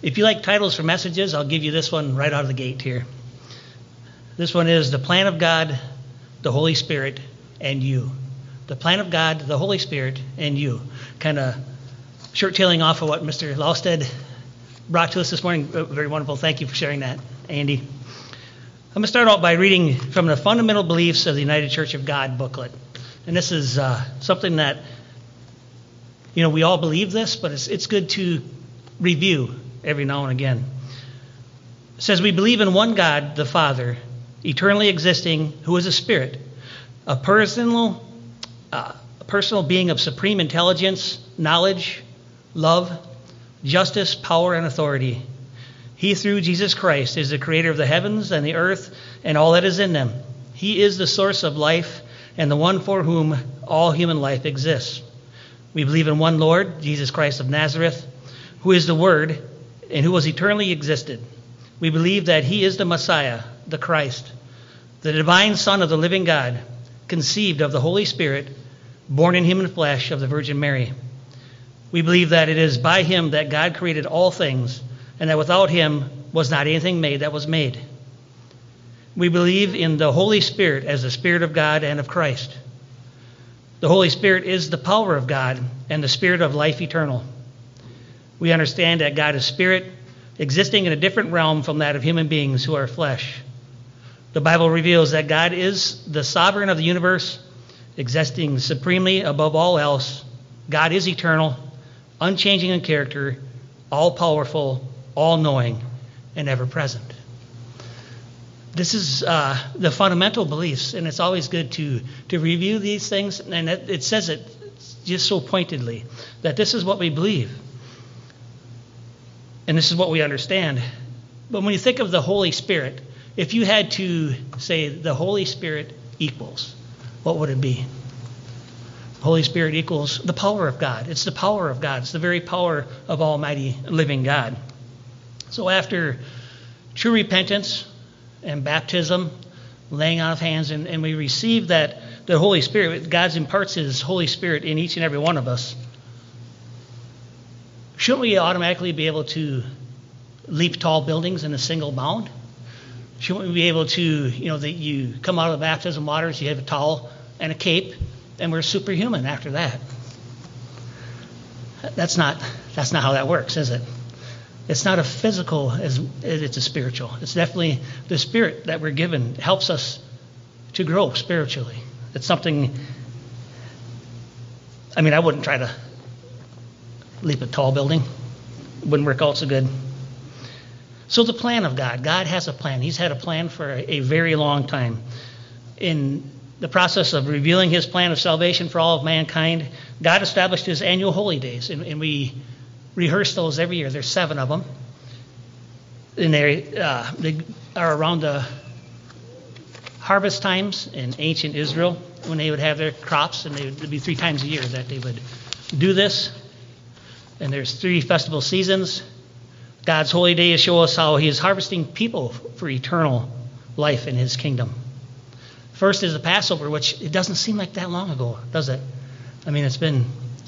If you like titles for messages, I'll give you this one right out of the gate here. This one is The Plan of God, the Holy Spirit, and You. The Plan of God, the Holy Spirit, and You. Kind of short-tailing off of what Mr. Lausted brought to us this morning. Very wonderful. Thank you for sharing that, Andy. I'm going to start out by reading from the Fundamental Beliefs of the United Church of God booklet. And this is something that, we all believe this, but it's good to review every now and again. It says, we believe in one God, the Father, eternally existing, who is a spirit, a personal being of supreme intelligence, knowledge, love, justice, power, and authority. He, through Jesus Christ, is the creator of the heavens and the earth and all that is in them. He is the source of life and the one for whom all human life exists. We believe in one Lord, Jesus Christ of Nazareth, who is the Word and who was eternally existed. We believe that He is the Messiah, the Christ, the divine Son of the living God, conceived of the Holy Spirit, born in human flesh of the Virgin Mary. We believe that it is by Him that God created all things, and that without Him was not anything made that was made. We believe in the Holy Spirit as the Spirit of God and of Christ. The Holy Spirit is the power of God and the Spirit of life eternal. We understand that God is Spirit, existing in a different realm from that of human beings who are flesh. The Bible reveals that God is the sovereign of the universe, existing supremely above all else. God is eternal, unchanging in character, all-powerful, all-knowing, and ever-present. This is the fundamental beliefs, and it's always good to review these things, and it says it just so pointedly, that this is what we believe, and this is what we understand. But when you think of the Holy Spirit, if you had to say the Holy Spirit equals, what would it be? Holy Spirit equals the power of God. It's the power of God. It's the very power of Almighty living God. So after true repentance and baptism, laying on of hands, and we receive that the Holy Spirit, God imparts His Holy Spirit in each and every one of us, shouldn't we automatically be able to leap tall buildings in a single bound? Shouldn't we be able to, that you come out of the baptism waters, you have a towel and a cape, and we're superhuman after that? That's not how that works, is it? It's not a physical, it's a spiritual. It's definitely the Spirit that we're given helps us to grow spiritually. It's something, I wouldn't try to leap a tall building. It wouldn't work out so good. So the plan of God. God has a plan. He's had a plan for a very long time. In the process of revealing His plan of salvation for all of mankind, God established His annual holy days, and we rehearse those every year. There's 7 of them, and they are around the harvest times in ancient Israel when they would have their crops, and it would be 3 times a year that they would do this. And there's 3 festival seasons. God's holy days show us how He is harvesting people for eternal life in His kingdom. First is the Passover, which it doesn't seem like that long ago, does it? It's been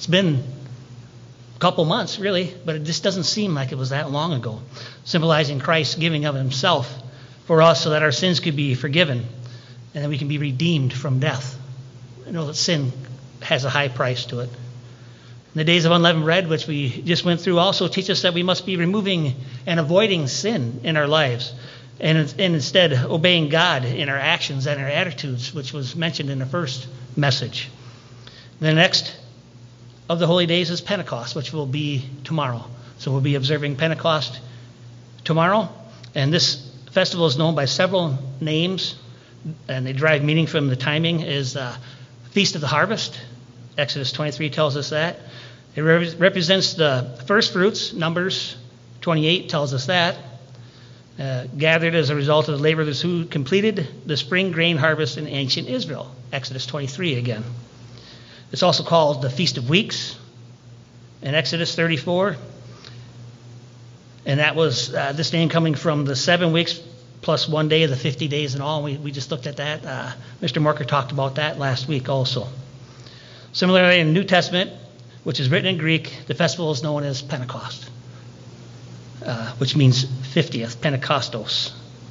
a couple months, really, but it just doesn't seem like it was that long ago, symbolizing Christ's giving of Himself for us so that our sins could be forgiven and that we can be redeemed from death. I know that sin has a high price to it. The days of unleavened bread, which we just went through, also teach us that we must be removing and avoiding sin in our lives and instead obeying God in our actions and our attitudes, which was mentioned in the first message. The next of the holy days is Pentecost, which will be tomorrow. So we'll be observing Pentecost tomorrow. And this festival is known by several names, and they derive meaning from the timing, is Feast of the Harvest. Exodus 23 tells us that. It represents the first fruits. Numbers 28 tells us that. Gathered as a result of the labor of those who completed the spring grain harvest in ancient Israel. Exodus 23 again. It's also called the Feast of Weeks in Exodus 34. And that was this name coming from the 7 weeks plus 1 day of the 50 days in all. We just looked at that. Mr. Morker talked about that last week also. Similarly, in the New Testament, which is written in Greek, the festival is known as Pentecost. which means 50th, Pentecostos.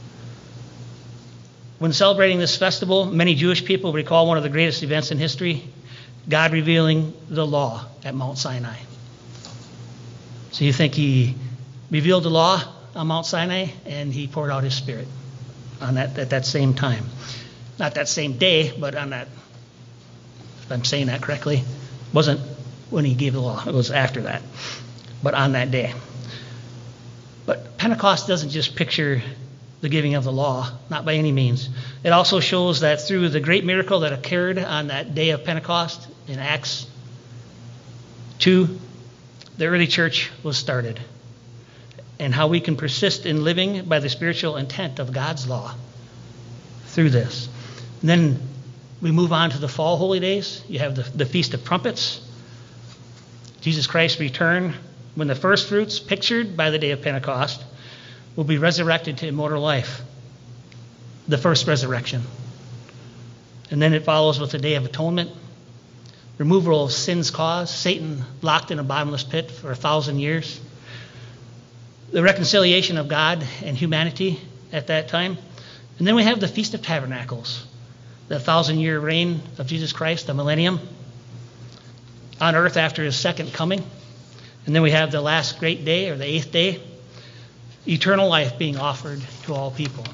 When celebrating this festival, many Jewish people recall one of the greatest events in history, God revealing the law at Mount Sinai. So you think he revealed the law on Mount Sinai and he poured out his Spirit on that at that same time. Not that same day, but on that, if I'm saying that correctly, wasn't when he gave the law. It was after that, but on that day. But Pentecost doesn't just picture the giving of the law, not by any means. It also shows that through the great miracle that occurred on that day of Pentecost in Acts 2, the early church was started, and how we can persist in living by the spiritual intent of God's law through this. And then we move on to the fall holy days. You have the Feast of Trumpets, Jesus Christ's return, when the first fruits, pictured by the day of Pentecost, will be resurrected to immortal life, the first resurrection. And then it follows with the Day of Atonement, removal of sin's cause, Satan locked in a bottomless pit for 1,000 years, the reconciliation of God and humanity at that time. And then we have the Feast of Tabernacles, the 1,000-year reign of Jesus Christ, the millennium, on earth after his second coming. And then we have the last great day, or the 8th day, eternal life being offered to all people.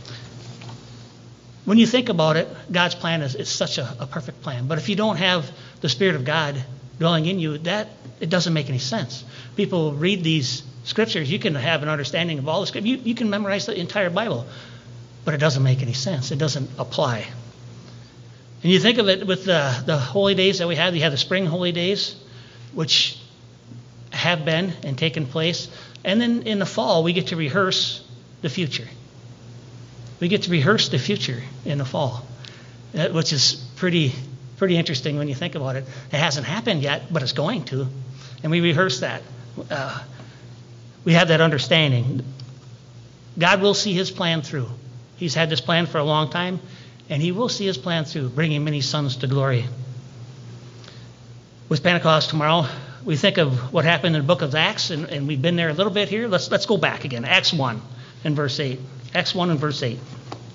When you think about it, God's plan is such a perfect plan. But if you don't have the Spirit of God dwelling in you, it doesn't make any sense. People read these scriptures. You can have an understanding of all the scriptures. You can memorize the entire Bible, but it doesn't make any sense. It doesn't apply. And you think of it with the holy days that we have. You have the spring holy days, which have been and taken place. And then in the fall, we get to rehearse the future. We get to rehearse the future in the fall, which is pretty interesting when you think about it. It hasn't happened yet, but it's going to. And we rehearse that. We have that understanding. God will see his plan through. He's had this plan for a long time, and he will see his plan through, bringing many sons to glory. With Pentecost tomorrow, we think of what happened in the book of Acts, and we've been there a little bit here. Let's go back again. Acts 1 and verse 8. Acts 1 and verse 8.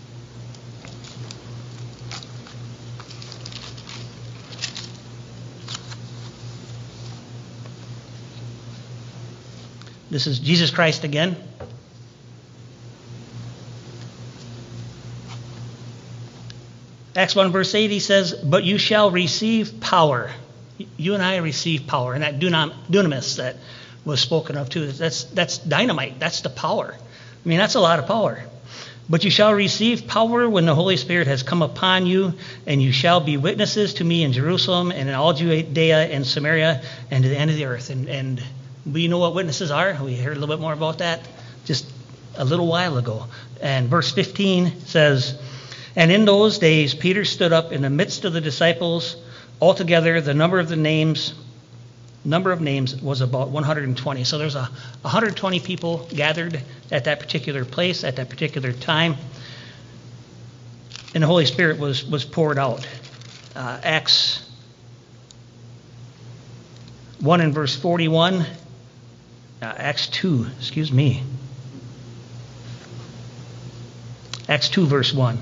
This is Jesus Christ again. Acts 1 verse 8, he says, "But you shall receive power." You and I receive power. And that dunamis that was spoken of too, that's dynamite. That's the power. I mean, that's a lot of power. "But you shall receive power when the Holy Spirit has come upon you, and you shall be witnesses to me in Jerusalem and in all Judea and Samaria and to the end of the earth." And we know what witnesses are. We heard a little bit more about that just a little while ago. And verse 15 says, "And in those days Peter stood up in the midst of the disciples. Altogether, the number of names was about 120. So there's 120 people gathered at that particular place, at that particular time. And the Holy Spirit was poured out. Acts 1 and verse 41. Acts 2 verse 1.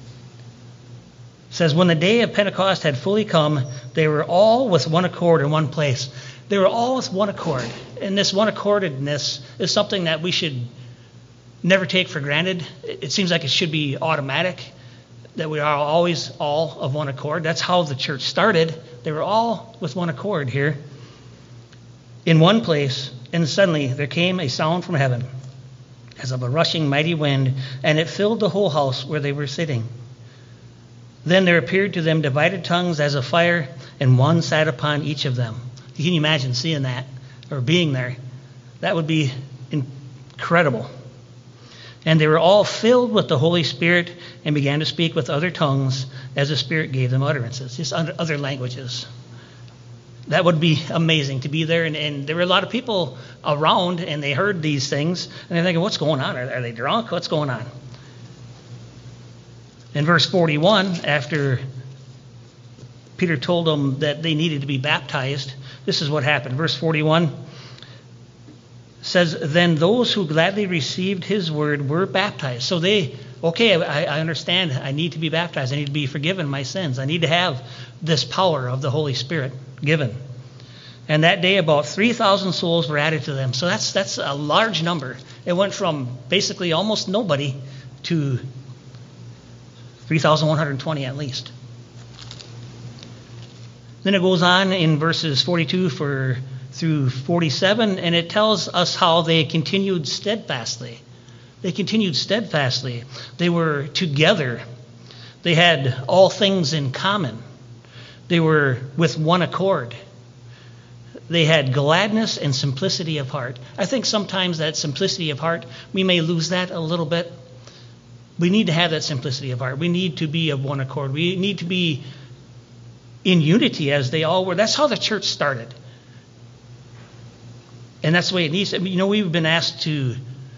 Says, "When the day of Pentecost had fully come, they were all with one accord in one place." They were all with one accord. And this one accordedness is something that we should never take for granted. It seems like it should be automatic, that we are always all of one accord. That's how the church started. They were all with one accord here in one place. And suddenly there came a sound from heaven as of a rushing mighty wind, and it filled the whole house where they were sitting. Then there appeared to them divided tongues as of fire, and one sat upon each of them. Can you imagine seeing that or being there? That would be incredible. "And they were all filled with the Holy Spirit and began to speak with other tongues as the Spirit gave them utterances." Just other languages. That would be amazing to be there. And there were a lot of people around, and they heard these things, and they're thinking, what's going on? Are they drunk? What's going on? In verse 41, after Peter told them that they needed to be baptized, this is what happened. Verse 41 says, then those who gladly received his word were baptized. So I understand. I need to be baptized. I need to be forgiven my sins. I need to have this power of the Holy Spirit given. And that day, about 3,000 souls were added to them. So that's a large number. It went from basically almost nobody to 3,120 at least. Then it goes on in verses 42 through 47, and it tells us how they continued steadfastly. They continued steadfastly. They were together. They had all things in common. They were with one accord. They had gladness and simplicity of heart. I think sometimes that simplicity of heart, we may lose that a little bit. We need to have that simplicity of heart. We need to be of one accord. We need to be in unity as they all were. That's how the church started. And that's the way it needs to. We've been asked to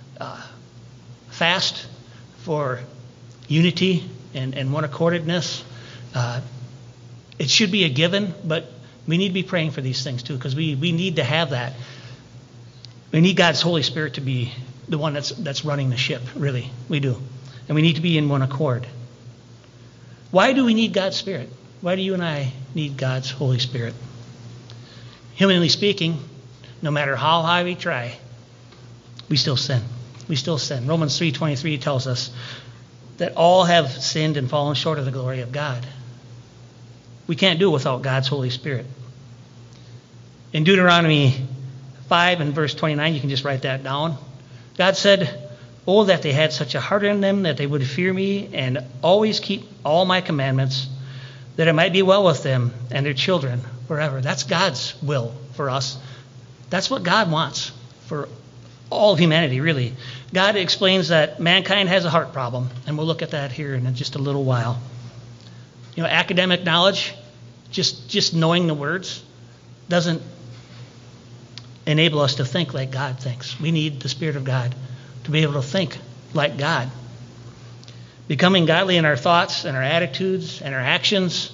fast for unity and one accordedness. It should be a given, but we need to be praying for these things too, because we need to have that. We need God's Holy Spirit to be the one that's running the ship, really. We do. And we need to be in one accord. Why do we need God's Spirit? Why do you and I need God's Holy Spirit? Humanly speaking, no matter how high we try, we still sin. We still sin. Romans 3:23 tells us that all have sinned and fallen short of the glory of God. We can't do it without God's Holy Spirit. In Deuteronomy 5 and verse 29, you can just write that down. God said, "Oh, that they had such a heart in them that they would fear me and always keep all my commandments, that it might be well with them and their children forever." That's God's will for us. That's what God wants for all of humanity, really. God explains that mankind has a heart problem, and we'll look at that here in just a little while. Academic knowledge, just knowing the words, doesn't enable us to think like God thinks. We need the Spirit of God to be able to think like God. Becoming godly in our thoughts and our attitudes and our actions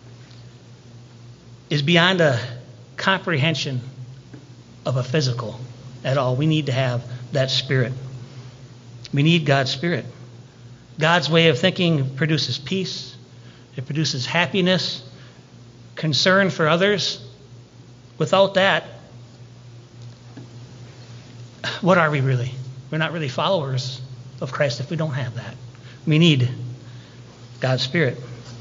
is beyond a comprehension of a physical at all. We need to have that Spirit. We need God's Spirit. God's way of thinking produces peace. It produces happiness, concern for others. Without that, what are we really? We're not really followers of Christ if we don't have that. We need God's Spirit.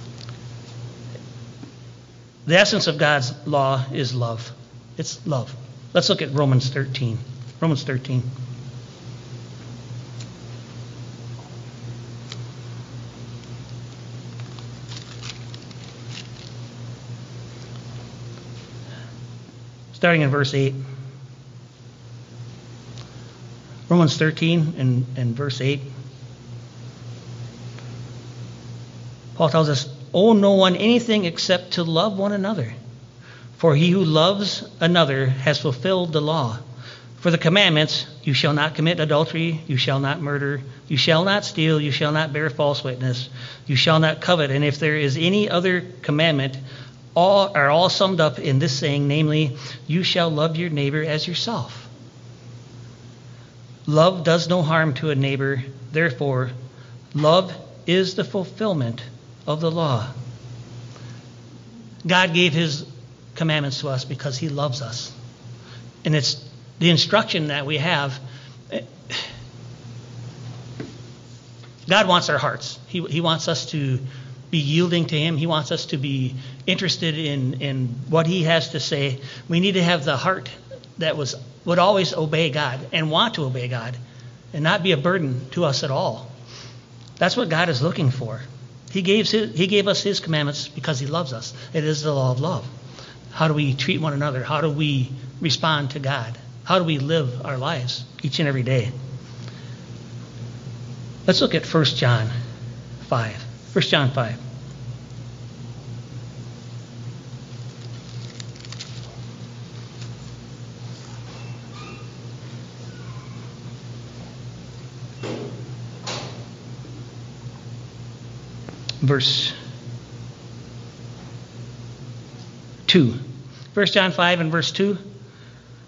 The essence of God's law is love. It's love. Let's look at Romans 13. Romans 13. Starting in verse 8. Romans 13 and verse 8. Paul tells us, "Owe no one anything except to love one another. For he who loves another has fulfilled the law. For the commandments, you shall not commit adultery, you shall not murder, you shall not steal, you shall not bear false witness, you shall not covet. And if there is any other commandment, all are all summed up in this saying, namely, you shall love your neighbor as yourself. Love does no harm to a neighbor. Therefore, love is the fulfillment of the law." God gave his commandments to us because he loves us. And it's the instruction that we have. God wants our hearts. He wants us to be yielding to him. He wants us to be interested in what he has to say. We need to have the heart that would always obey God and want to obey God and not be a burden to us at all. That's what God is looking for. He gave us his commandments because he loves us. It is the law of love. How do we treat one another? How do we respond to God? How do we live our lives each and every day? Let's look at 1 John 5. 1 John 5. Verse 2. 1 John 5 and verse 2.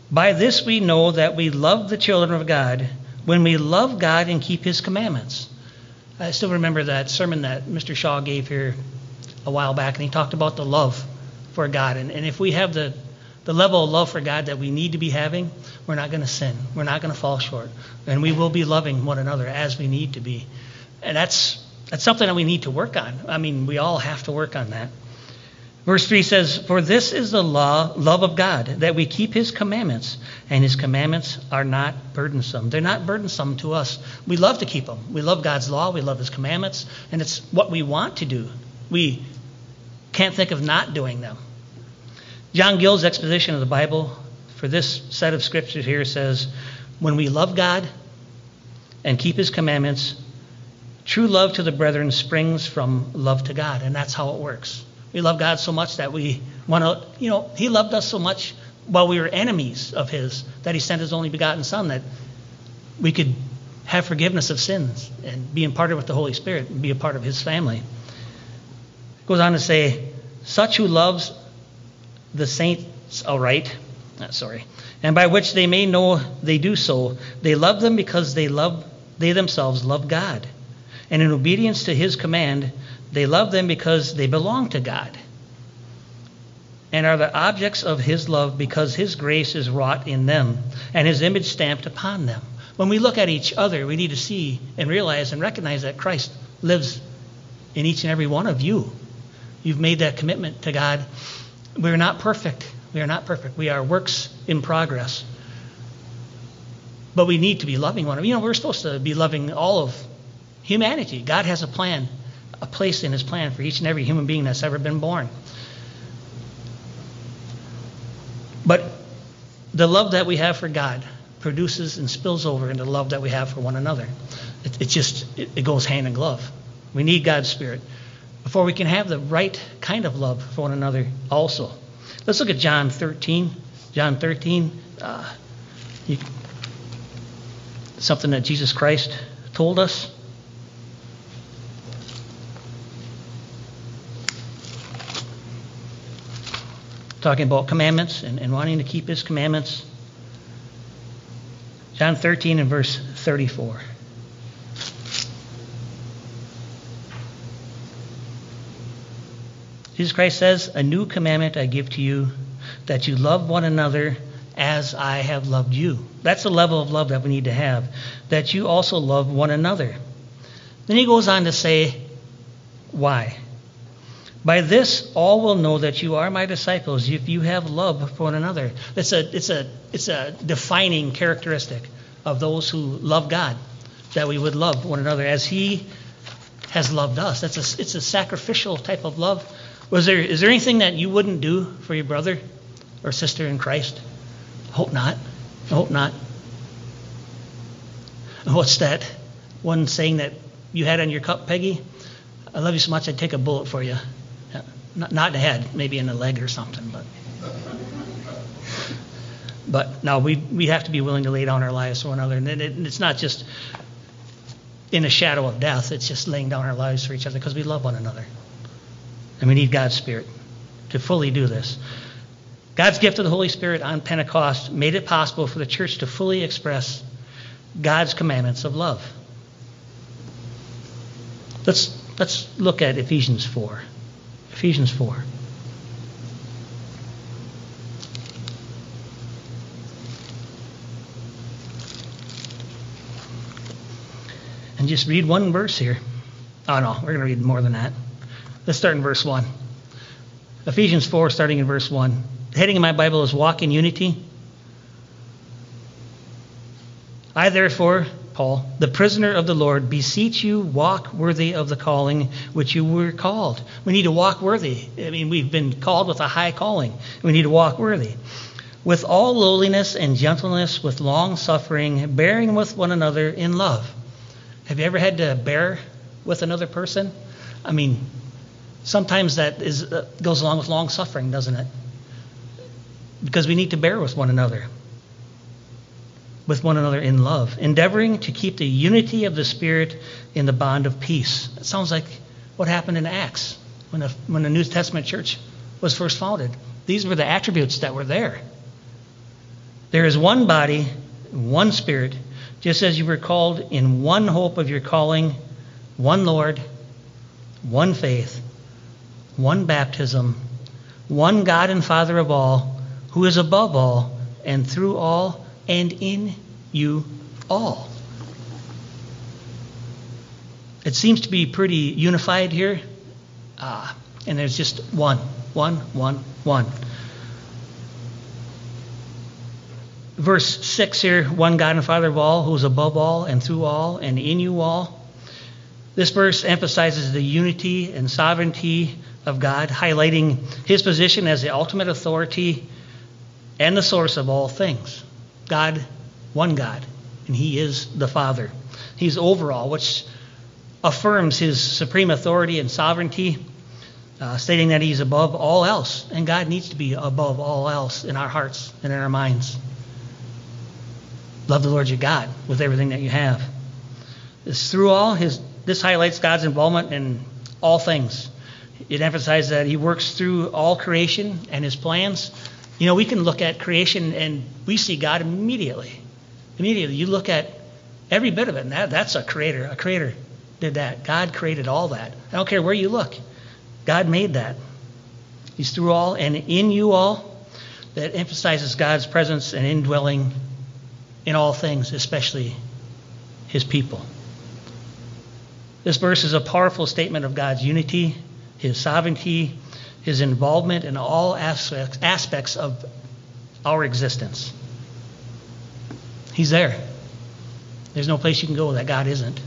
By this we know that we love the children of God, when we love God and keep his commandments. I still remember that sermon that Mr. Shaw gave here a while back, and he talked about the love for God. And if we have the level of love for God that we need to be having, we're not going to sin. We're not going to fall short. And we will be loving one another as we need to be. And that's something that we need to work on. I mean, we all have to work on that. Verse 3 says, "For this is the love of God, that we keep his commandments, and his commandments are not burdensome." They're not burdensome to us. We love to keep them. We love God's law. We love his commandments. And it's what we want to do. We can't think of not doing them. John Gill's exposition of the Bible for this set of scriptures here says, when we love God and keep his commandments, true love to the brethren springs from love to God. And that's how it works. We love God so much that we want to, he loved us so much while we were enemies of his, that he sent his only begotten Son, that we could have forgiveness of sins and be imparted with the Holy Spirit and be a part of his family. It goes on to say, such who loves the saints aright, and by which they may know they do so, they love them because they themselves love God. And in obedience to his command, they love them because they belong to God, and are the objects of his love because his grace is wrought in them and his image stamped upon them. When we look at each other, we need to see and realize and recognize that Christ lives in each and every one of you. You've made that commitment to God. We're not perfect. We are not perfect. We are works in progress. But we need to be loving one another. We're supposed to be loving all of humanity. God has a plan, a place in his plan for each and every human being that's ever been born. But the love that we have for God produces and spills over into the love that we have for one another. It goes hand in glove. We need God's Spirit before we can have the right kind of love for one another also. Let's look at John 13. John 13, something that Jesus Christ told us. Talking about commandments and wanting to keep his commandments. John 13 and verse 34. Jesus Christ says, "A new commandment I give to you, that you love one another as I have loved you." That's the level of love that we need to have, that you also love one another. Then he goes on to say, why? "By this all will know that you are my disciples, if you have love for one another." It's a defining characteristic of those who love God, that we would love one another as he has loved us. It's a sacrificial type of love. Is there anything that you wouldn't do for your brother or sister in Christ? I hope not. I hope not. What's that one saying that you had on your cup, Peggy? "I love you so much I'd take a bullet for you." Not in the head, maybe in the leg or something. But no, we have to be willing to lay down our lives for one another. And it's not just in a shadow of death. It's just laying down our lives for each other because we love one another. And we need God's Spirit to fully do this. God's gift of the Holy Spirit on Pentecost made it possible for the church to fully express God's commandments of love. Let's look at Ephesians 4. Ephesians 4. And just read one verse here. Oh no, we're going to read more than that. Let's start in verse 1. Ephesians 4, starting in verse 1. The heading of my Bible is Walk in Unity. "I therefore, Paul, the prisoner of the Lord, beseech you, walk worthy of the calling which you were called." We need to walk worthy. We've been called with a high calling. We need to walk worthy. "With all lowliness and gentleness, with long suffering, bearing with one another in love." Have you ever had to bear with another person? Sometimes that goes along with long suffering, doesn't it? Because we need to bear with one another in love, endeavoring to keep the unity of the Spirit in the bond of peace. It sounds like what happened in Acts when the New Testament church was first founded. These were the attributes that were there. There is one body, one Spirit, just as you were called in one hope of your calling, one Lord, one faith, one baptism, one God and Father of all, who is above all, and through all, and in you all. It seems to be pretty unified here. And there's just one. Verse 6 here, one God and Father of all, who is above all, and through all, and in you all. This verse emphasizes the unity and sovereignty of God, highlighting his position as the ultimate authority and the source of all things. God, one God, and he is the Father. He's over all, which affirms his supreme authority and sovereignty, stating that he's above all else. And God needs to be above all else in our hearts and in our minds. Love the Lord your God with everything that you have. This highlights God's involvement in all things. It emphasizes that he works through all creation and his plans. You know, we can look at creation and we see God immediately. Immediately. You look at every bit of it, and that's a creator. A creator did that. God created all that. I don't care where you look. God made that. He's through all and in you all. That emphasizes God's presence and indwelling in all things, especially his people. This verse is a powerful statement of God's unity, his sovereignty, his involvement in all aspects of our existence. He's there. There's no place you can go that God isn't.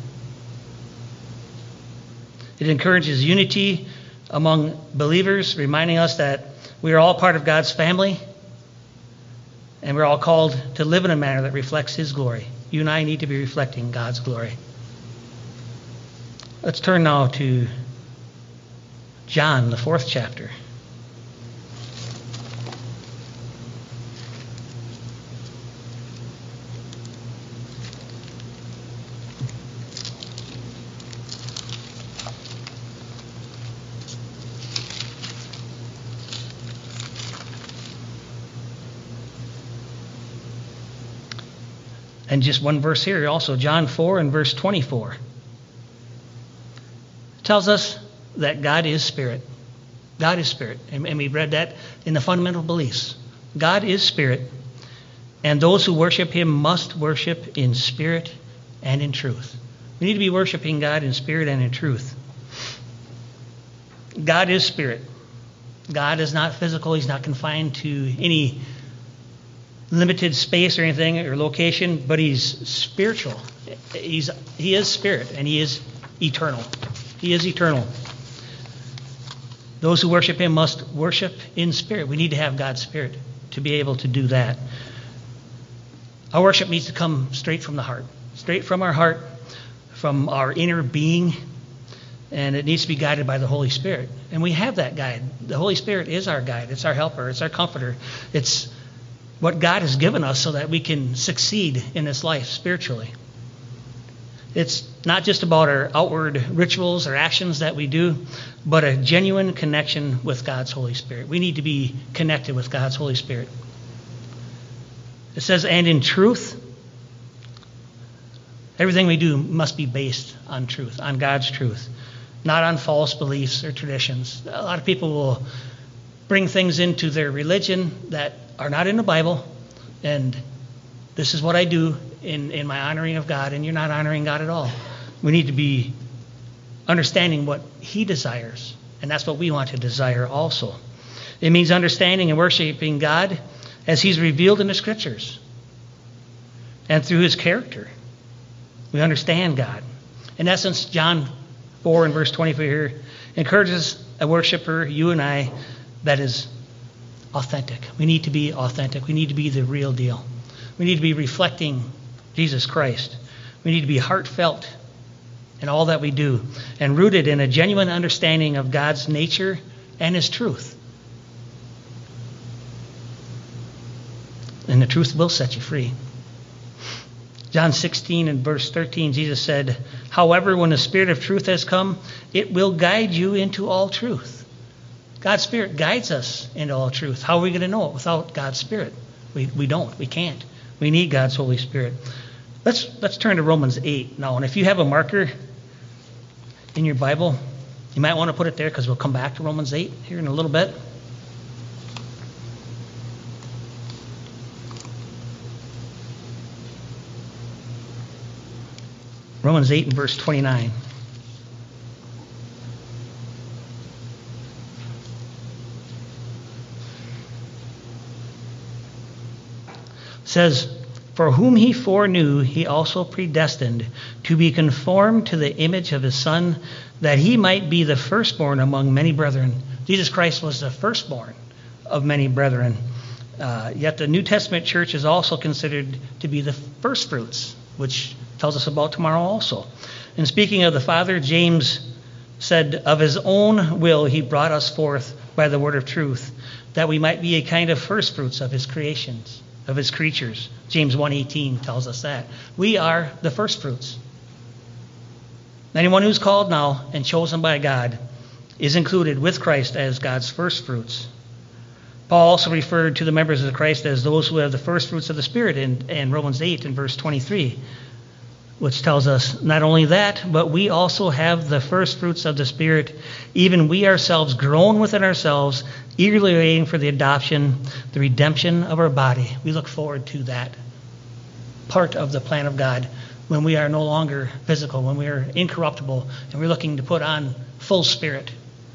It encourages unity among believers, reminding us that we are all part of God's family, and we're all called to live in a manner that reflects his glory. You and I need to be reflecting God's glory. Let's turn now to John, the 4th chapter. And just one verse here also, John 4 and verse 24. It tells us that God is spirit. God is spirit. And we read that in the fundamental beliefs. God is spirit. And those who worship him must worship in spirit and in truth. We need to be worshiping God in spirit and in truth. God is spirit. God is not physical. He's not confined to any limited space or anything or location, but he's spiritual. He is spirit, and he is eternal. He is eternal. Those who worship him must worship in spirit. We need to have God's spirit to be able to do that. Our worship needs to come straight from the heart, straight from our heart, from our inner being, and it needs to be guided by the Holy Spirit. And we have that guide. The Holy Spirit is our guide. It's our helper. It's our comforter. It's what God has given us so that we can succeed in this life spiritually. It's not just about our outward rituals or actions that we do, but a genuine connection with God's Holy Spirit. We need to be connected with God's Holy Spirit. It says, and in truth, everything we do must be based on truth, on God's truth, not on false beliefs or traditions. A lot of people will bring things into their religion that are not in the Bible, and this is what I do in my honoring of God, and you're not honoring God at all. We need to be understanding what he desires, and that's what we want to desire also. It means understanding and worshiping God as he's revealed in the Scriptures and through his character. We understand God. In essence, John 4 and verse 24 here encourages a worshiper, you and I, that is authentic. We need to be authentic. We need to be the real deal. We need to be reflecting Jesus Christ. We need to be heartfelt in all that we do and rooted in a genuine understanding of God's nature and his truth. And the truth will set you free. John 16 and verse 13, Jesus said, however, when the Spirit of truth has come, it will guide you into all truth. God's Spirit guides us into all truth. How are we going to know it without God's Spirit? We don't. We can't. We need God's Holy Spirit. Let's turn to Romans 8 now. And if you have a marker in your Bible, you might want to put it there because we'll come back to Romans 8 here in a little bit. Romans 8 and verse 29. Says, "For whom he foreknew, he also predestined to be conformed to the image of his Son, that he might be the firstborn among many brethren." Jesus Christ was the firstborn of many brethren. Yet the New Testament church is also considered to be the firstfruits, which tells us about tomorrow also. And speaking of the Father, James said, "Of his own will he brought us forth by the word of truth, that we might be a kind of firstfruits of his creations, of his creatures." James 1:18 tells us that. We are the firstfruits. Anyone who's called now and chosen by God is included with Christ as God's firstfruits. Paul also referred to the members of Christ as those who have the firstfruits of the Spirit in Romans 8 and verse 23, which tells us not only that, but we also have the firstfruits of the Spirit, even we ourselves groan within ourselves, eagerly waiting for the adoption, the redemption of our body. We look forward to that part of the plan of God when we are no longer physical, when we are incorruptible, and we're looking to put on full spirit.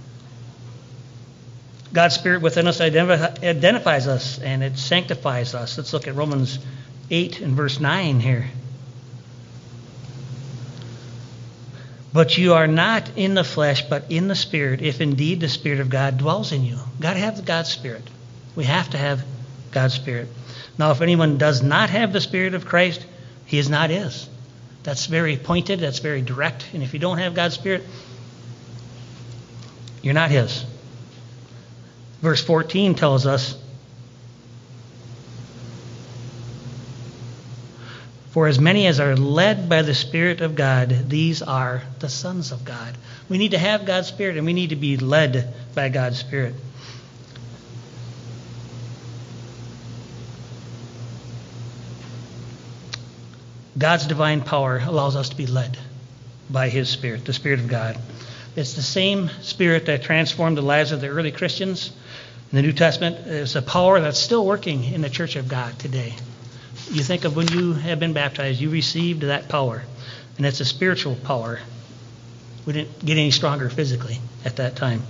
God's Spirit within us identifies us, and it sanctifies us. Let's look at Romans 8 and verse 9 here. "But you are not in the flesh, but in the Spirit, if indeed the Spirit of God dwells in you." Got to have God's Spirit. We have to have God's Spirit. Now, if anyone does not have the Spirit of Christ, he is not his. That's very pointed. That's very direct. And if you don't have God's Spirit, you're not his. Verse 14 tells us, "For as many as are led by the Spirit of God, these are the sons of God." We need to have God's Spirit, and we need to be led by God's Spirit. God's divine power allows us to be led by his Spirit, the Spirit of God. It's the same Spirit that transformed the lives of the early Christians in the New Testament. It's a power that's still working in the Church of God today. You think of when you have been baptized, you received that power, and it's a spiritual power. We didn't get any stronger physically at that time.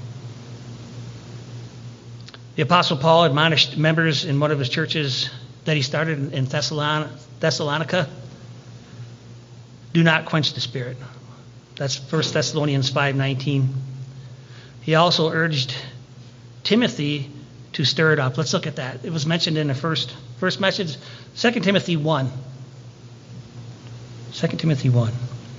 The Apostle Paul admonished members in one of his churches that he started in Thessalonica, "Do not quench the Spirit." That's 1 Thessalonians 5:19. He also urged Timothy to stir it up. Let's look at that. It was mentioned in the first message, 2 Timothy 1. 2 Timothy 1.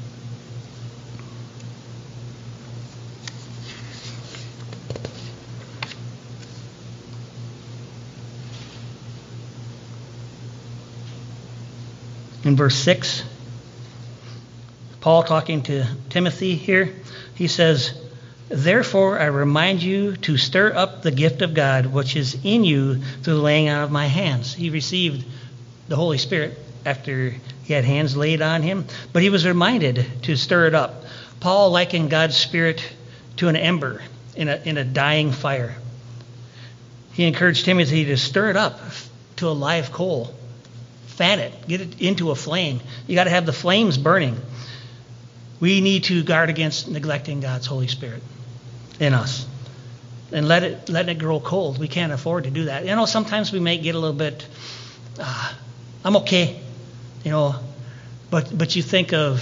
In verse 6, Paul talking to Timothy here, he says, "Therefore I remind you to stir up the gift of God which is in you through the laying on of my hands." He received the Holy Spirit after he had hands laid on him, but he was reminded to stir it up. Paul likened God's Spirit to an ember in a dying fire. He encouraged Timothy to stir it up to a live coal. Fan it, get it into a flame. You got to have the flames burning. We need to guard against neglecting God's Holy Spirit in us and letting it grow cold. We can't afford to do that. You know, sometimes we may get a little bit, I'm okay, you know, but you think of,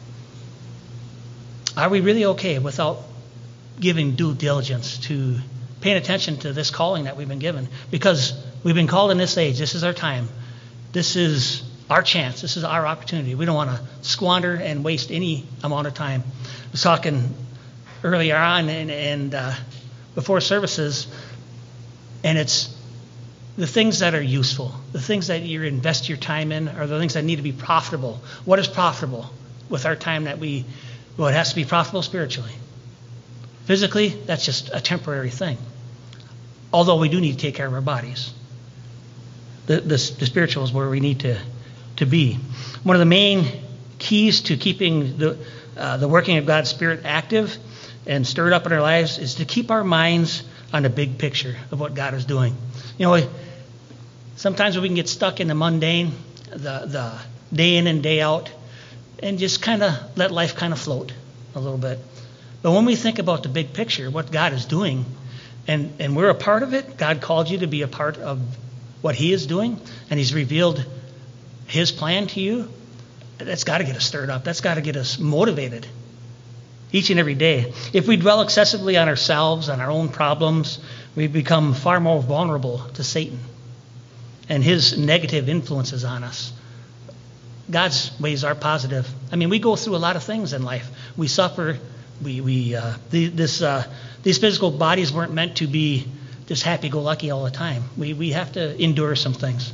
are we really okay without giving due diligence to paying attention to this calling that we've been given? Because we've been called in this age. This is our time. This is our chance. This is our opportunity. We don't want to squander and waste any amount of time. I was talking earlier on and before services, and it's the things that are useful, the things that you invest your time in are the things that need to be profitable. What is profitable with our time that it has to be profitable spiritually. Physically, that's just a temporary thing. Although we do need to take care of our bodies. the spiritual is where we need to be. One of the main keys to keeping the working of God's Spirit active and stirred up in our lives is to keep our minds on the big picture of what God is doing. Sometimes we can get stuck in the mundane, the day in and day out, and just kind of let life kind of float a little bit. But when we think about the big picture, what God is doing, and we're a part of it, God called you to be a part of what He is doing, and He's revealed His plan to you, that's got to get us stirred up. That's got to get us motivated each and every day. If we dwell excessively on ourselves, on our own problems, we become far more vulnerable to Satan and his negative influences on us. God's ways are positive. We go through a lot of things in life. We suffer. These physical bodies weren't meant to be just happy-go-lucky all the time. We have to endure some things.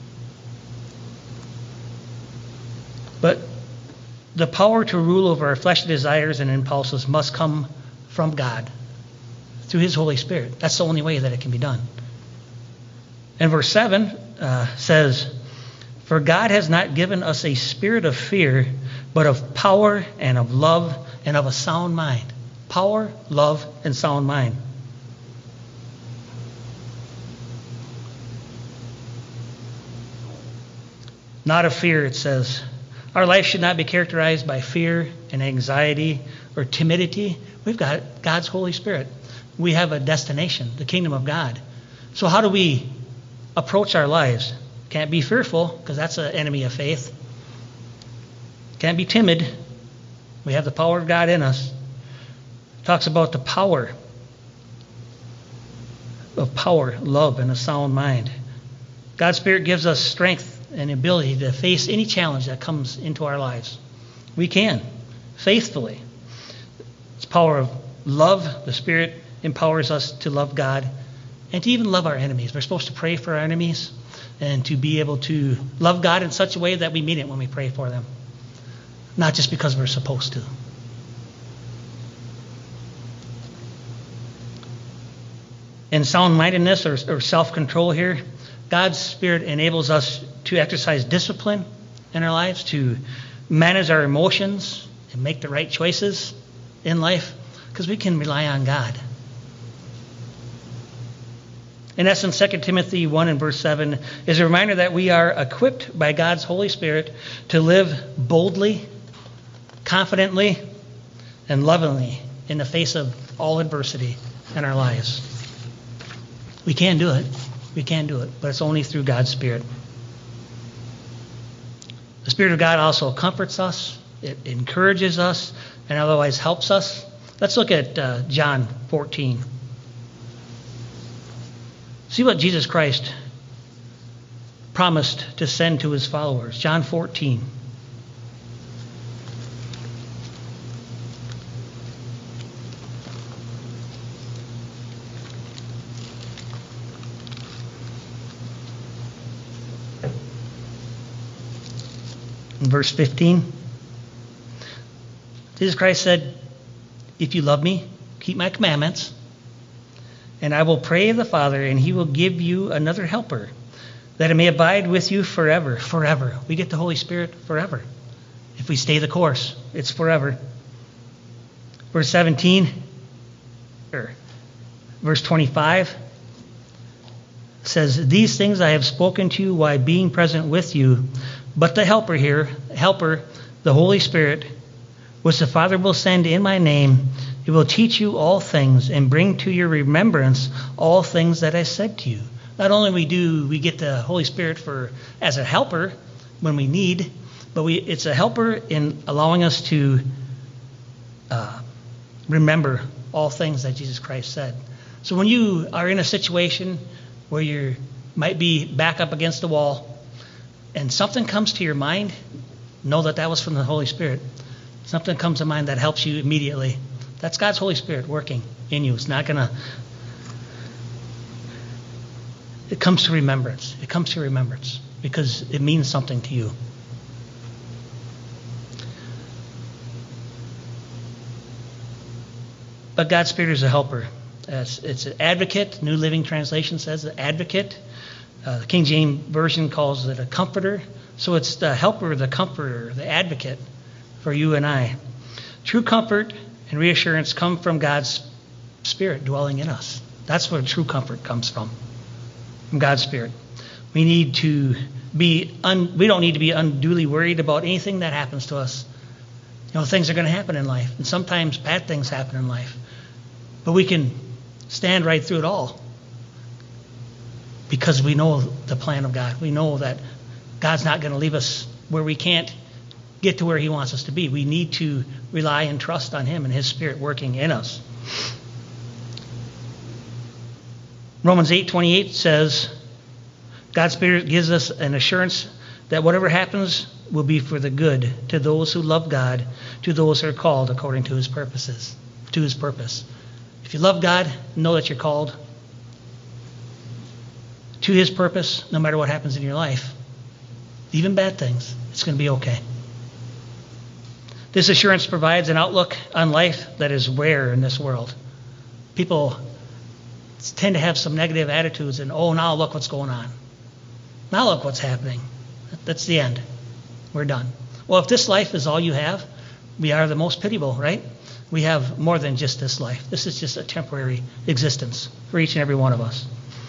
But the power to rule over our fleshly desires and impulses must come from God through His Holy Spirit. That's the only way that it can be done. And verse 7 says, "For God has not given us a spirit of fear, but of power and of love and of a sound mind." Power, love, and sound mind. Not of fear, it says. Our life should not be characterized by fear and anxiety or timidity. We've got God's Holy Spirit. We have a destination, the kingdom of God. So how do we approach our lives? Can't be fearful, because that's an enemy of faith. Can't be timid. We have the power of God in us. Talks about the power of power, love, and a sound mind. God's Spirit gives us strength and ability to face any challenge that comes into our lives. We can, faithfully. It's power of love. The Spirit empowers us to love God and to even love our enemies. We're supposed to pray for our enemies and to be able to love God in such a way that we mean it when we pray for them. Not just because we're supposed to. In sound-mindedness or self-control here, God's Spirit enables us to exercise discipline in our lives, to manage our emotions and make the right choices in life, because we can rely on God. In essence, 2 Timothy 1 and verse 7 is a reminder that we are equipped by God's Holy Spirit to live boldly, confidently, and lovingly in the face of all adversity in our lives. We can do it. We can do it, but it's only through God's Spirit. The Spirit of God also comforts us, it encourages us, and otherwise helps us. Let's look at John 14. See what Jesus Christ promised to send to His followers. John 14. In verse 15, Jesus Christ said, "If you love me, keep my commandments, and I will pray the Father, and He will give you another helper, that it may abide with you forever." Forever. We get the Holy Spirit forever. If we stay the course, it's forever. Verse 25 says, "These things I have spoken to you while being present with you, but the helper, the Holy Spirit, which the Father will send in my name, He will teach you all things and bring to your remembrance all things that I said to you." Not only do we get the Holy Spirit as a helper when we need, but it's a helper in allowing us to remember all things that Jesus Christ said. So when you are in a situation where you might be back up against the wall and something comes to your mind, know that was from the Holy Spirit. Something comes to mind that helps you immediately. That's God's Holy Spirit working in you. It's not going to... It comes to remembrance. It comes to remembrance because it means something to you. But God's Spirit is a helper. It's an advocate. New Living Translation says an advocate. The King James Version calls it a comforter. So it's the helper, the comforter, the advocate for you and I. True comfort and reassurance come from God's Spirit dwelling in us. That's where true comfort comes from God's Spirit. We need to we don't need to be unduly worried about anything that happens to us. Things are going to happen in life, and sometimes bad things happen in life. But we can stand right through it all because we know the plan of God. We know that God's not going to leave us where we can't get to where he wants us to be. We need to rely and trust on him and his Spirit working in us. Romans 8:28 says, God's Spirit gives us an assurance that whatever happens will be for the good to those who love God, to those who are called according to his purposes, to his purpose. If you love God, know that you're called to his purpose, no matter what happens in your life. Even bad things, it's going to be okay. This assurance provides an outlook on life that is rare in this world. People tend to have some negative attitudes and, now look what's going on. Now look what's happening. That's the end. We're done. Well, if this life is all you have, we are the most pitiable, right? We have more than just this life. This is just a temporary existence for each and every one of us.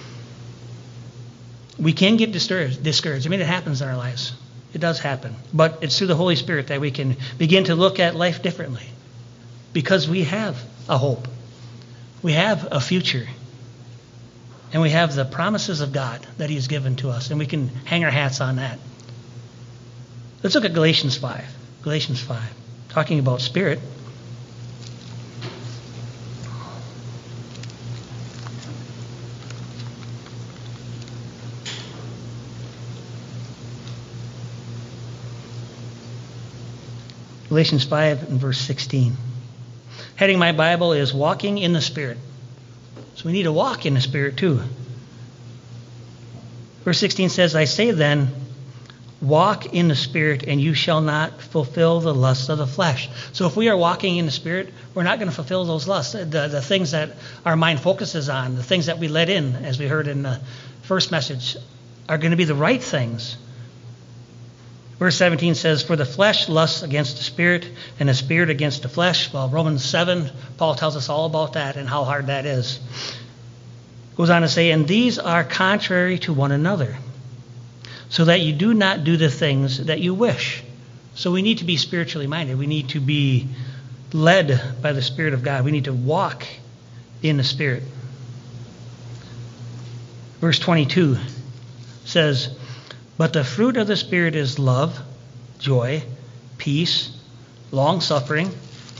We can get discouraged. It happens in our lives. It does happen. But it's through the Holy Spirit that we can begin to look at life differently because we have a hope. We have a future. And we have the promises of God that he's given to us, and we can hang our hats on that. Let's look at Galatians 5. Galatians 5, talking about Spirit. Galatians 5 and verse 16. Heading my Bible is Walking in the Spirit. So we need to walk in the Spirit too. Verse 16 says, I say then, walk in the Spirit, and you shall not fulfill the lusts of the flesh. So if we are walking in the Spirit, we're not going to fulfill those lusts. The things that our mind focuses on, the things that we let in, as we heard in the first message, are going to be the right things. Verse 17 says, for the flesh lusts against the Spirit, and the Spirit against the flesh. Well, Romans 7, Paul tells us all about that and how hard that is. Goes on to say, and these are contrary to one another, so that you do not do the things that you wish. So we need to be spiritually minded. We need to be led by the Spirit of God. We need to walk in the Spirit. Verse 22 says, but the fruit of the Spirit is love, joy, peace, long-suffering,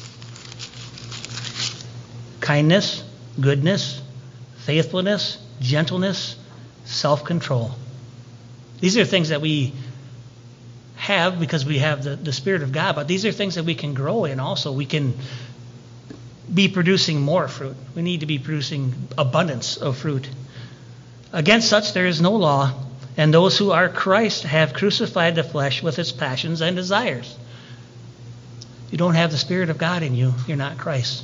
kindness, goodness, faithfulness, gentleness, self-control. These are things that we have because we have the Spirit of God, but these are things that we can grow in also. We can be producing more fruit. We need to be producing abundance of fruit. Against such there is no law, and those who are Christ have crucified the flesh with its passions and desires. If you don't have the Spirit of God in you, you're not Christ.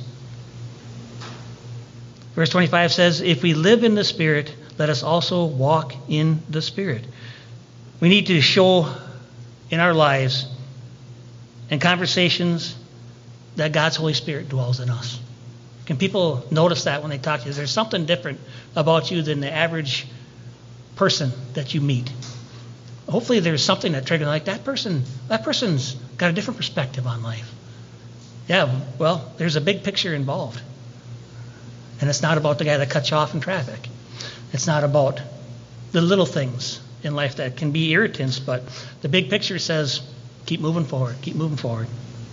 Verse 25 says, if we live in the Spirit, let us also walk in the Spirit. We need to show in our lives and conversations that God's Holy Spirit dwells in us. Can people notice that when they talk to you? There's something different about you than the average person that you meet. Hopefully there's something that triggers like that person's got a different perspective on life. Yeah, well, there's a big picture involved. And it's not about the guy that cuts you off in traffic. It's not about the little things in life that can be irritants, but the big picture says, keep moving forward, keep moving forward.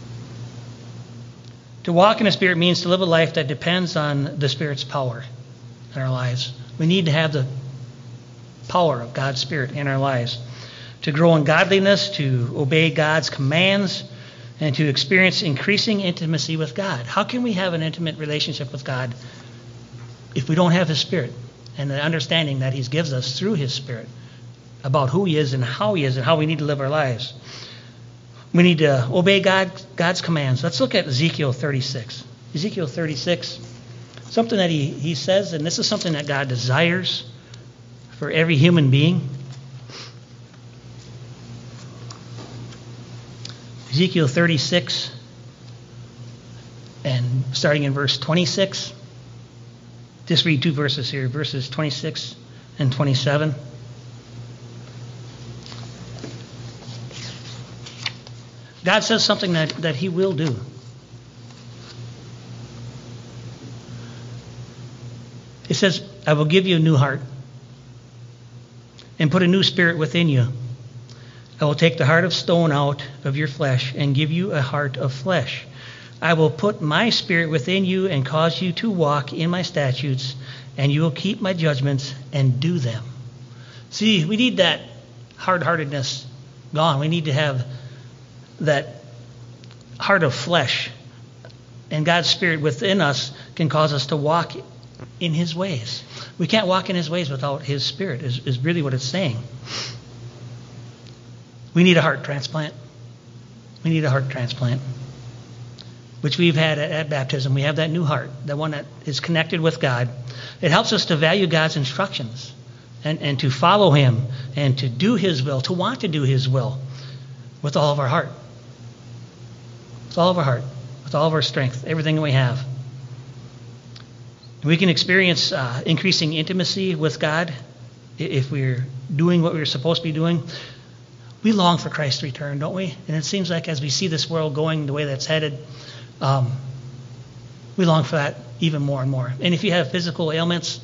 To walk in the Spirit means to live a life that depends on the Spirit's power in our lives. We need to have the power of God's Spirit in our lives to grow in godliness, to obey God's commands, and to experience increasing intimacy with God. How can we have an intimate relationship with God if we don't have His Spirit and the understanding that He gives us through His Spirit about who He is and how we need to live our lives? We need to obey God's commands. Let's look at Ezekiel 36. Ezekiel 36, something that he says, and this is something that God desires for every human being. Ezekiel 36, and starting in verse 26. Just read 2 verses here, verses 26 and 27. God says something that he will do. It says, I will give you a new heart and put a new spirit within you. I will take the heart of stone out of your flesh and give you a heart of flesh. I will put my spirit within you and cause you to walk in my statutes, and you will keep my judgments and do them. See, we need that hard-heartedness gone. We need to have that heart of flesh. And God's spirit within us can cause us to walk in his ways. We can't walk in his ways without his spirit, is really what it's saying. We need a heart transplant. We need a heart transplant, which we've had at baptism. We have that new heart, the one that is connected with God. It helps us to value God's instructions and to follow him and to do his will, to want to do his will with all of our heart. With all of our heart, with all of our strength, everything that we have. We can experience increasing intimacy with God if we're doing what we're supposed to be doing. We long for Christ's return, don't we? And it seems like as we see this world going the way that's headed, we long for that even more and more. And if you have physical ailments,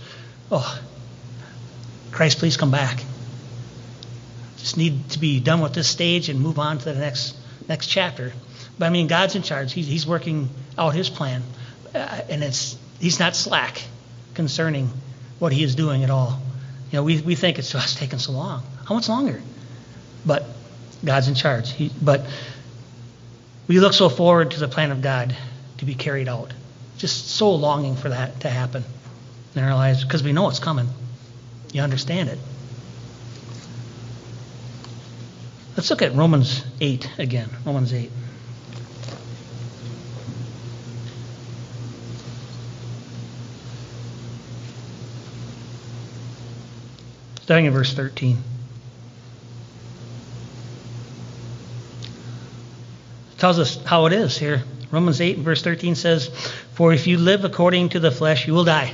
Christ, please come back. Just need to be done with this stage and move on to the next chapter. But I mean, God's in charge. He's working out his plan, and he's not slack concerning what he is doing at all. You know, we think it's just taking so long. How much longer? But God's in charge. But we look so forward to the plan of God to be carried out. Just so longing for that to happen in our lives because we know it's coming. You understand it. Let's look at Romans 8 again. Romans 8. Starting in verse 13. It tells us how it is here. Romans 8 verse 13 says, "For if you live according to the flesh, you will die."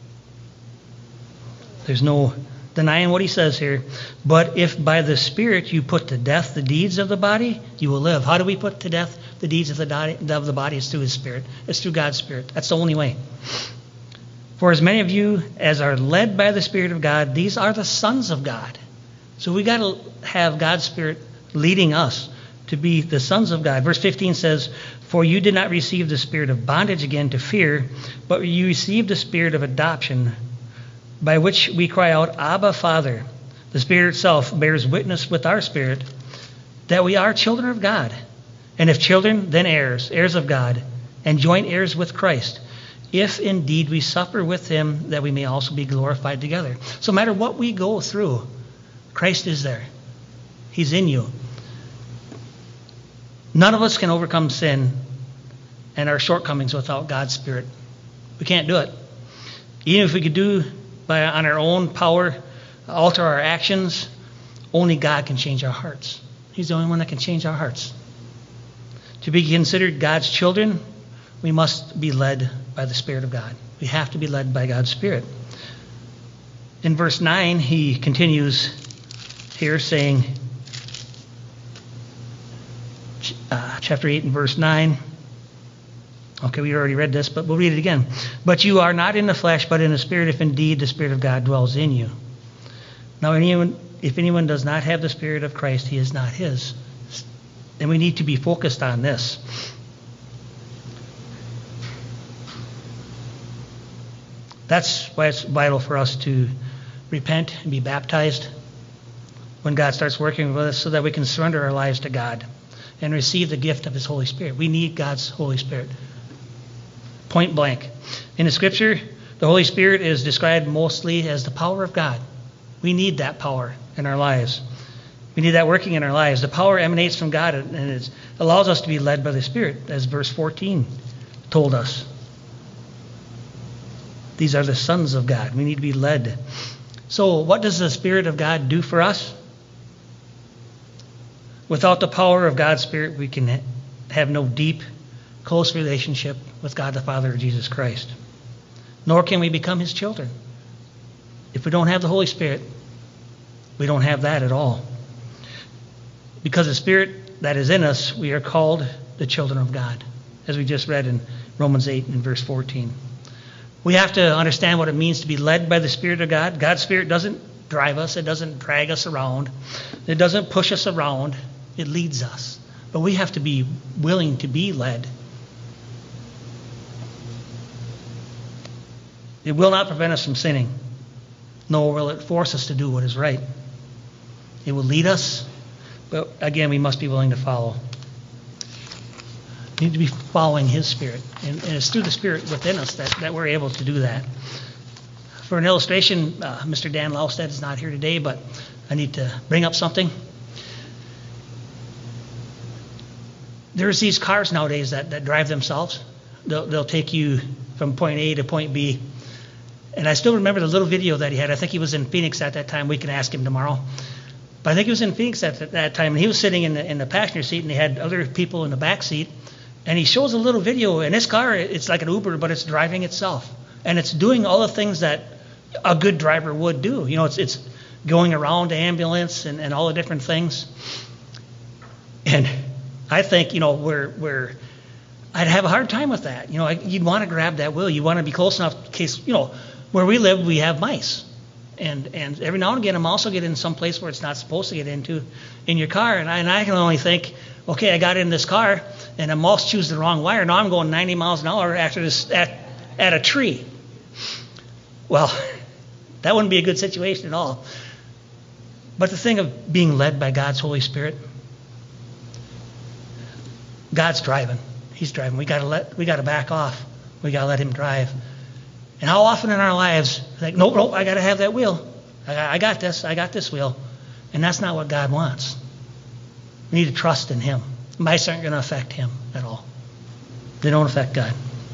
There's no denying what he says here. "But if by the Spirit you put to death the deeds of the body, you will live." How do we put to death the deeds of the body? It's through his Spirit. It's through God's Spirit. That's the only way. "For as many of you as are led by the Spirit of God, these are the sons of God." So we got to have God's Spirit leading us to be the sons of God. Verse 15 says, "For you did not receive the spirit of bondage again to fear, but you received the spirit of adoption, by which we cry out, 'Abba, Father.' The Spirit itself bears witness with our spirit that we are children of God. And if children, then heirs, heirs of God, and joint heirs with Christ, if indeed we suffer with him, that we may also be glorified together." So no matter what we go through, Christ is there. He's in you. None of us can overcome sin and our shortcomings without God's Spirit. We can't do it. Even if we could do on our own power, alter our actions, only God can change our hearts. He's the only one that can change our hearts. To be considered God's children, we must be led by the Spirit of God. We have to be led by God's Spirit. In verse 9, he continues here saying, chapter 8 and verse 9. Okay, we already read this, but we'll read it again. "But you are not in the flesh, but in the Spirit, if indeed the Spirit of God dwells in you. Now, if anyone does not have the Spirit of Christ, he is not his." And we need to be focused on this. That's why it's vital for us to repent and be baptized when God starts working with us, so that we can surrender our lives to God and receive the gift of his Holy Spirit. We need God's Holy Spirit. Point blank. In the Scripture, the Holy Spirit is described mostly as the power of God. We need that power in our lives. We need that working in our lives. The power emanates from God, and it allows us to be led by the Spirit, as verse 14 told us. These are the sons of God. We need to be led. So what does the Spirit of God do for us? Without the power of God's Spirit, we can have no deep, close relationship with God the Father or Jesus Christ. Nor can we become His children. If we don't have the Holy Spirit, we don't have that at all. Because the Spirit that is in us, we are called the children of God, as we just read in Romans 8 and verse 14. We have to understand what it means to be led by the Spirit of God. God's Spirit doesn't drive us. It doesn't drag us around. It doesn't push us around. It leads us. But we have to be willing to be led. It will not prevent us from sinning, nor will it force us to do what is right. It will lead us, but again, we must be willing to follow. We need to be following His Spirit, and it's through the Spirit within us that we're able to do that. For an illustration, Mr. Dan Laustad is not here today, but I need to bring up something. There's these cars nowadays that drive themselves. They'll take you from point A to point B. And I still remember the little video that he had. I think he was in Phoenix at that time. We can ask him tomorrow. But I think he was in Phoenix at that time, and he was sitting in the passenger seat, and he had other people in the back seat. And he shows a little video, and this car, it's like an Uber, but it's driving itself. And it's doing all the things that a good driver would do. You know, it's going around the ambulance and all the different things. And I think, you know, I'd have a hard time with that. You know, you'd want to grab that wheel. You want to be close enough in case, you know, where we live, we have mice. And every now and again, I'm also getting in some place where it's not supposed to get into in your car. And I can only think, okay, I got in this car, and a mouse choose the wrong wire. Now I'm going 90 miles an hour after this at a tree. Well, that wouldn't be a good situation at all. But the thing of being led by God's Holy Spirit, God's driving. He's driving. We got to back off. We got to let Him drive. And how often in our lives, like, nope, I got to have that wheel. I got this. I got this wheel. And that's not what God wants. We need to trust in Him. Mice aren't going to affect Him at all. They don't affect God.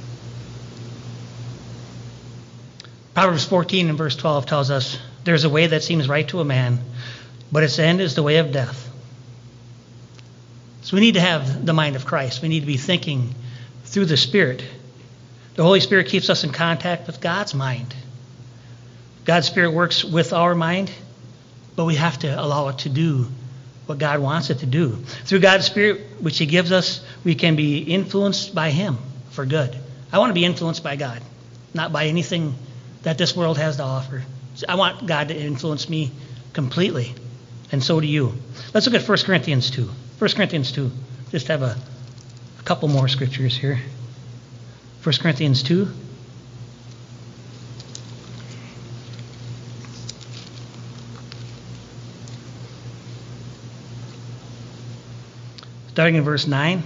Proverbs 14 and verse 12 tells us, there's a way that seems right to a man, but its end is the way of death. So we need to have the mind of Christ. We need to be thinking through the Spirit. The Holy Spirit keeps us in contact with God's mind. God's Spirit works with our mind, but we have to allow it to do what God wants it to do. Through God's Spirit, which He gives us, we can be influenced by Him for good. I want to be influenced by God, not by anything that this world has to offer. I want God to influence me completely, and so do you. Let's look at 1 Corinthians 2. 1 Corinthians 2. Just have a couple more scriptures here. 1 Corinthians 2. Starting in verse 9.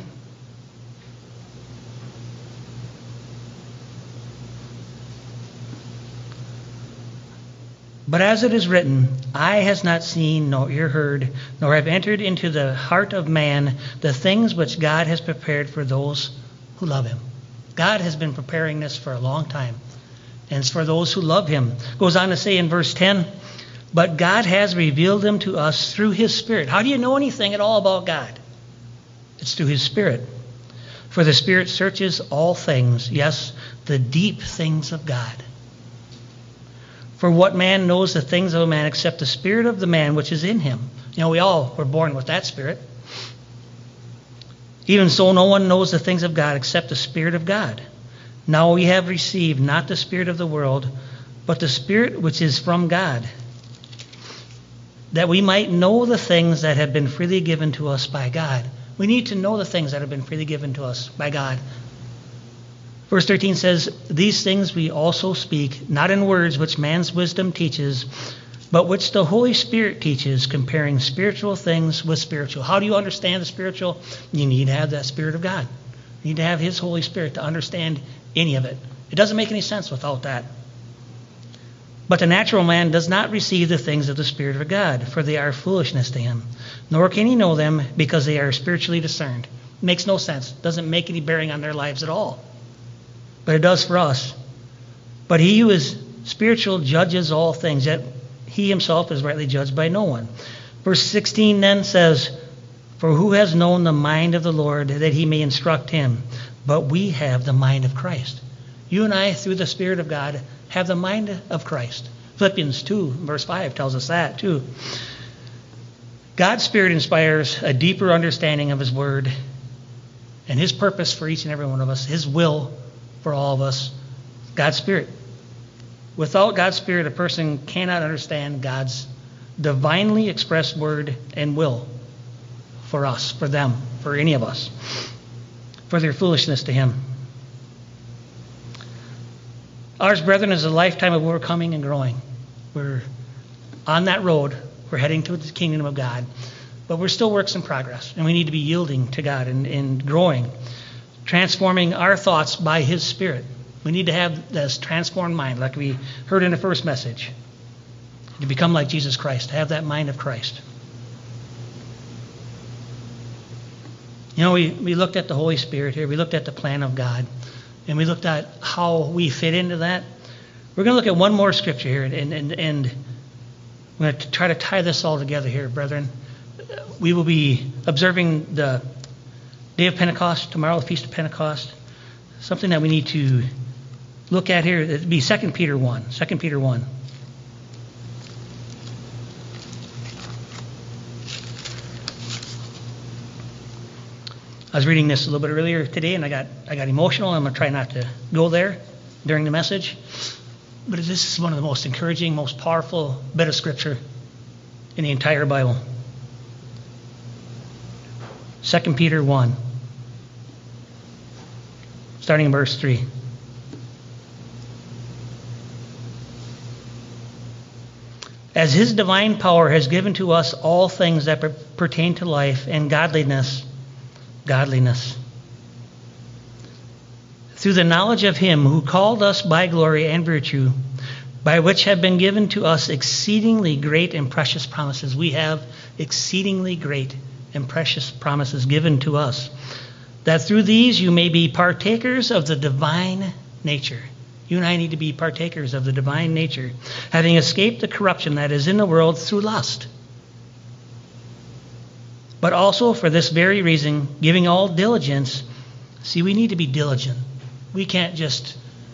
But as it is written, eye has not seen, nor ear heard, nor have entered into the heart of man the things which God has prepared for those who love Him. God has been preparing this for a long time. And it's for those who love Him. Goes on to say in verse 10, but God has revealed them to us through His Spirit. How do you know anything at all about God? It's through His Spirit. For the Spirit searches all things, yes, the deep things of God. For what man knows the things of a man except the spirit of the man which is in him? You know, we all were born with that spirit. Even so, no one knows the things of God except the Spirit of God. Now we have received not the spirit of the world, but the Spirit which is from God, that we might know the things that have been freely given to us by God. We need to know the things that have been freely given to us by God. Verse 13 says, these things we also speak, not in words which man's wisdom teaches, but which the Holy Spirit teaches, comparing spiritual things with spiritual. How do you understand the spiritual? You need to have that Spirit of God. You need to have His Holy Spirit to understand any of it. It doesn't make any sense without that. But the natural man does not receive the things of the Spirit of God, for they are foolishness to him. Nor can he know them, because they are spiritually discerned. It makes no sense. It doesn't make any bearing on their lives at all. But it does for us. But he who is spiritual judges all things. Yet he himself is rightly judged by no one. Verse 16 then says, for who has known the mind of the Lord that he may instruct him? But we have the mind of Christ. You and I, through the Spirit of God, have the mind of Christ. Philippians 2, verse 5 tells us that too. God's Spirit inspires a deeper understanding of his word and his purpose for each and every one of us, his will for all of us, God's Spirit. Without God's Spirit, a person cannot understand God's divinely expressed word and will for us, for them, for any of us, for their foolishness to him. Ours, brethren, is a lifetime of overcoming and growing. We're on that road. We're heading towards the kingdom of God. But we're still works in progress, and we need to be yielding to God and growing, transforming our thoughts by his Spirit. We need to have this transformed mind, like we heard in the first message, to become like Jesus Christ, to have that mind of Christ. You know, we looked at the Holy Spirit here. We looked at the plan of God. And we looked at how we fit into that. We're going to look at one more scripture here. And I'm going to try to tie this all together here, brethren. We will be observing the day of Pentecost, tomorrow, the Feast of Pentecost. Something that we need to look at here. It would be 2 Peter 1. 2 Peter 1. I was reading this a little bit earlier today, and I got emotional. I'm going to try not to go there during the message. But this is one of the most encouraging, most powerful bit of scripture in the entire Bible. 2 Peter 1, starting in verse 3. As his divine power has given to us all things that pertain to life and godliness, through the knowledge of him who called us by glory and virtue, by which have been given to us exceedingly great and precious promises. We have exceedingly great and precious promises given to us, that through these you may be partakers of the divine nature. You and I need to be partakers of the divine nature, having escaped the corruption that is in the world through lust. But also for this very reason, giving all diligence. See, we need to be diligent. We can't just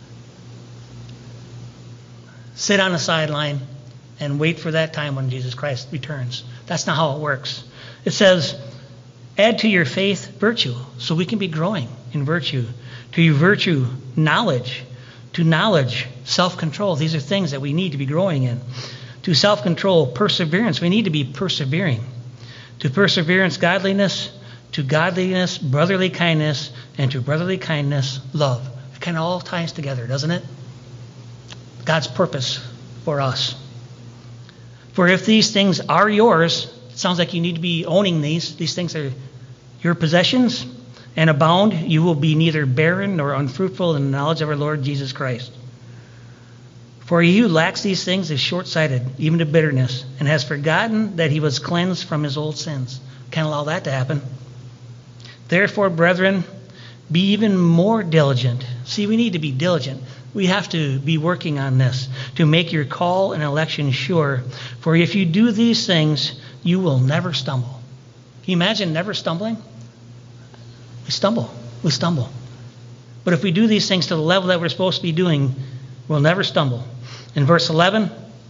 sit on the sideline and wait for that time when Jesus Christ returns. That's not how it works. It says, add to your faith virtue, so we can be growing in virtue. To your virtue, knowledge. To knowledge, self-control. These are things that we need to be growing in. To self-control, perseverance. We need to be persevering. To perseverance, godliness. To godliness, brotherly kindness. And to brotherly kindness, love. It kind of all ties together, doesn't it? God's purpose for us. For if these things are yours, it sounds like you need to be owning these. These things are your possessions. And abound, you will be neither barren nor unfruitful in the knowledge of our Lord Jesus Christ. For he who lacks these things is short-sighted, even to bitterness, and has forgotten that he was cleansed from his old sins. Can't allow that to happen. Therefore, brethren, be even more diligent. See, we need to be diligent. We have to be working on this to make your call and election sure. For if you do these things, you will never stumble. Can you imagine never stumbling? We stumble. But if we do these things to the level that we're supposed to be doing, we'll never stumble. In verse 11,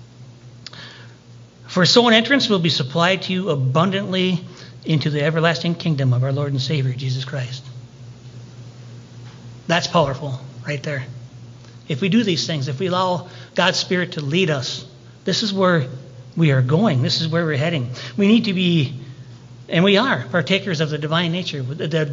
for so an entrance will be supplied to you abundantly into the everlasting kingdom of our Lord and Savior, Jesus Christ. That's powerful right there. If we do these things, if we allow God's Spirit to lead us, this is where we are going. This is where we're heading. We need to be, and we are, partakers of the divine nature. The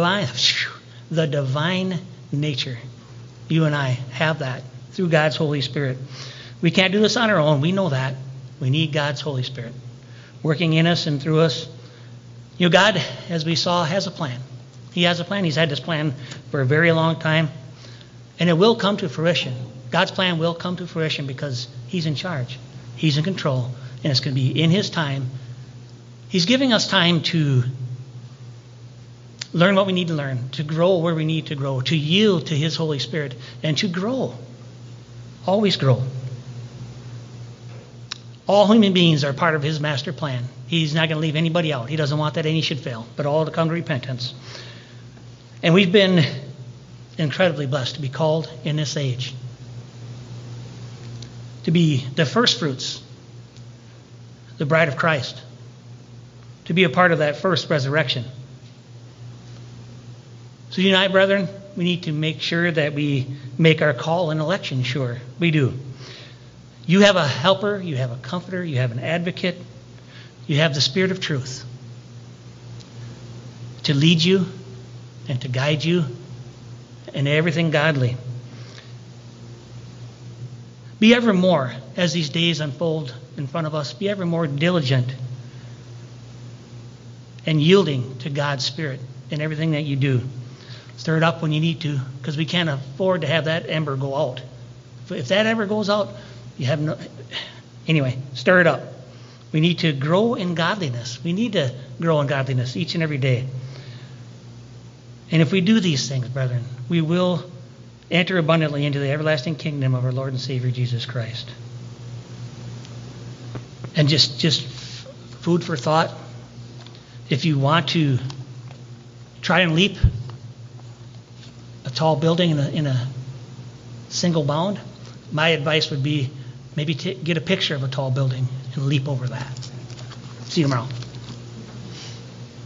divine nature. You and I have that through God's Holy Spirit. We can't do this on our own. We know that. We need God's Holy Spirit working in us and through us. You know, God, as we saw, has a plan. He has a plan. He's had this plan for a very long time. And it will come to fruition. God's plan will come to fruition because He's in charge. He's in control. And it's going to be in His time. He's giving us time to learn what we need to learn, to grow where we need to grow, to yield to His Holy Spirit, and to grow. Always grow. All human beings are part of his master plan. He's not going to leave anybody out. He doesn't want that any should fail, but all to come to repentance. And we've been incredibly blessed to be called in this age to be the first fruits, the bride of Christ, to be a part of that first resurrection. So you and I, brethren, we need to make sure that we make our call and election sure. We do. You have a helper, you have a comforter, you have an advocate, you have the Spirit of truth to lead you and to guide you in everything godly. Be ever more, as these days unfold in front of us, be ever more diligent and yielding to God's Spirit in everything that you do. Stir it up when you need to, because we can't afford to have that ember go out. If that ever goes out, you have no... Anyway, stir it up. We need to grow in godliness. We need to grow in godliness each and every day. And if we do these things, brethren, we will enter abundantly into the everlasting kingdom of our Lord and Savior Jesus Christ. And just food for thought. If you want to try and leap a tall building in a single bound, my advice would be maybe get a picture of a tall building and leap over that. See you tomorrow.